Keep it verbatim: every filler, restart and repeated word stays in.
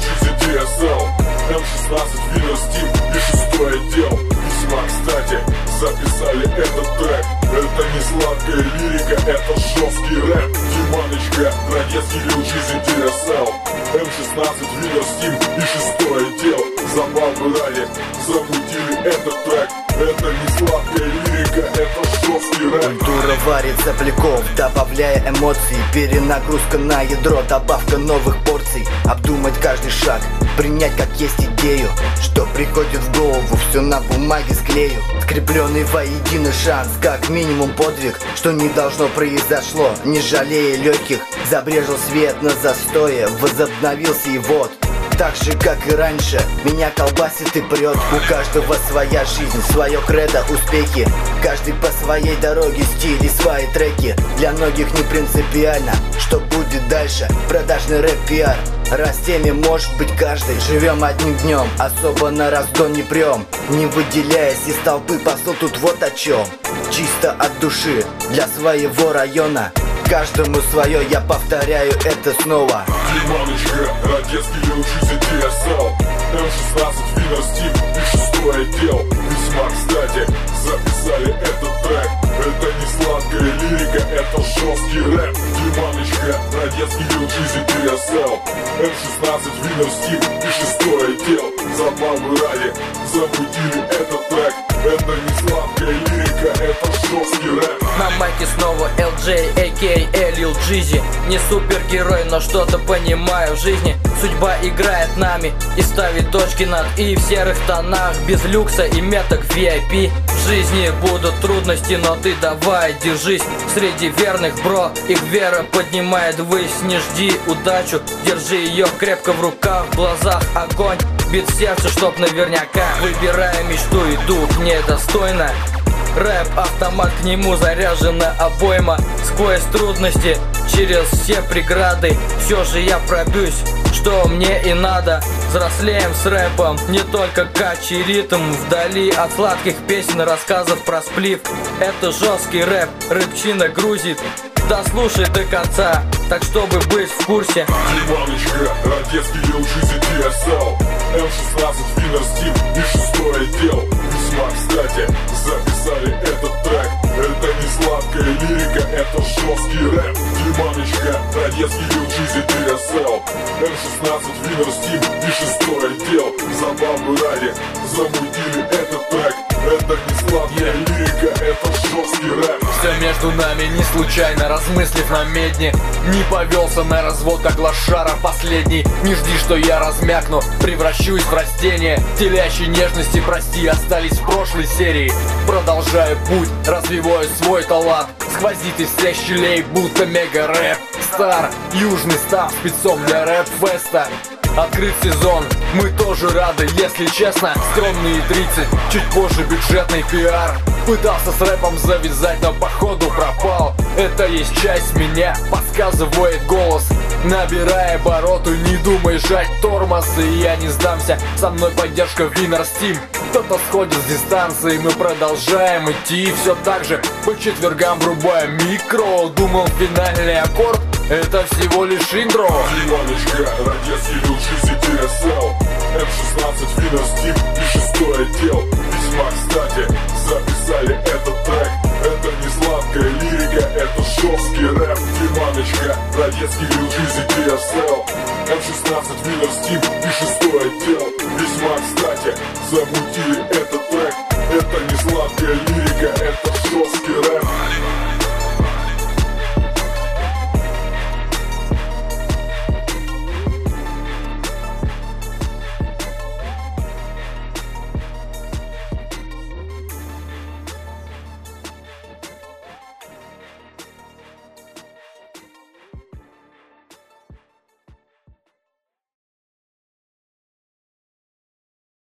джи ди эс эл, эм шестнадцать Winner Steam и шестой отдел. Весьма кстати записали этот трек. Это не сладкая лирика, это жесткий рэп. Диманочка, Ранецкий, Lil Jeezy, ди эс эл, эм шестнадцать Winner Steam и шестой отдел. Забавы ради замутили этот трек. Это не сладкая лирика, это жесткий рэп. Культура варит сопляков, добавляя эмоций. Перенагрузка на ядро, добавка новых порций. Обдумать каждый шаг, принять как есть идею. Что приходит в голову, все на бумаге склею. Скрепленный воедино шанс, как минимум подвиг. Что не должно произошло, не жалея легких. Забрежил свет на застое, возобновился и вот. Так же, как и раньше, меня колбасит и прет. У каждого своя жизнь, свое кредо, успехи. Каждый по своей дороге, стиль и свои треки. Для многих не принципиально, что будет дальше. Продажный рэп-пиар, раз теме может быть каждый. Живем одним днем, особо на разгон не прем. Не выделяясь из толпы, посыл тут вот о чем. Чисто от души, для своего района. Каждому свое, я повторяю это снова. Диманочка, Ранецкий, Lil Jeezy, ди эс эл, эм шестнадцать Winner Steam и шестой отдел. Весьма кстати записали этот трек. Это не сладкая лирика, это жесткий рэп. Диманочка, Ранецкий, Lil Jeezy, ди эс эл, эм шестнадцать Winner Steam и шестой отдел. Забавы ради замутили этот трек. Это не сладкая лирика, это жесткий рэп. На майке снова эл джей, а ка а Lil Jeezy. Не супергерой, но что-то понимаю в жизни. Судьба играет нами и ставит точки над и. В серых тонах, без люкса и меток ви ай пи. В жизни будут трудности, но ты давай держись. Среди верных, бро, их вера поднимает ввысь. Не жди удачу, держи ее крепко в руках. В глазах огонь, бит сердце, чтоб наверняка. Выбирая мечту, иду к ней достойно. Рэп, автомат, к нему заряжена обойма. Сквозь трудности, через все преграды, все же я пробьюсь, что мне и надо. Взрослеем с рэпом, не только качи ритм. Вдали от сладких песен, рассказов про сплив. Это жесткий рэп, рыбчина грузит. Дослушай до конца, так чтобы быть в курсе. Диманочка, Ранецкий, Lil Jeezy, ди эс эл, эм шестнадцать Winner Steam и шестой отдел. Весьма кстати записали этот трек. Это не сладкая лирика, это жесткий рэп. Диманочка, Ранецкий, Lil Jeezy, ди эс эл, эм шестнадцать Winner Steam и шестой отдел. Забавы ради замутили этот трек. Это не сладкая лирика, это жесткий рэп. Все между нами не случайно, размыслив на медне. Не повелся на развод, как лошара последний. Не жди, что я размякну, превращусь в растение. Телящей нежности, прости, остались в прошлой серии. Продолжаю путь, развиваю свой талант. Сквозит из всех щелей, будто мега-рэп. Стар, южный став спецом для рэп-феста. Открыт сезон, мы тоже рады, если честно. Скромные тридцать, чуть позже бюджетный пиар. Пытался с рэпом завязать, но походу пропал. Это есть часть меня, подсказывает голос. Набирая обороты, не думай жать тормоз. И я не сдамся, со мной поддержка Winner Steam. Кто-то сходит с дистанции, мы продолжаем идти. Все так же, по четвергам врубаем микро. Думал, финальный аккорд — это всего лишь интро. Диманочка, Ранецкий, Lil Jeezy, ди эс эл, эм шестнадцать Winner Steam и шестой отдел. Весьма кстати записали этот трек. Это не сладкая лирика, это жесткий рэп. Диманочка, Ранецкий, Lil Jeezy, ди эс эл, эм шестнадцать Winner Steam и шестой отдел. Весьма кстати замутили этот трек. Это не сладкая лирика, это жесткий рэп.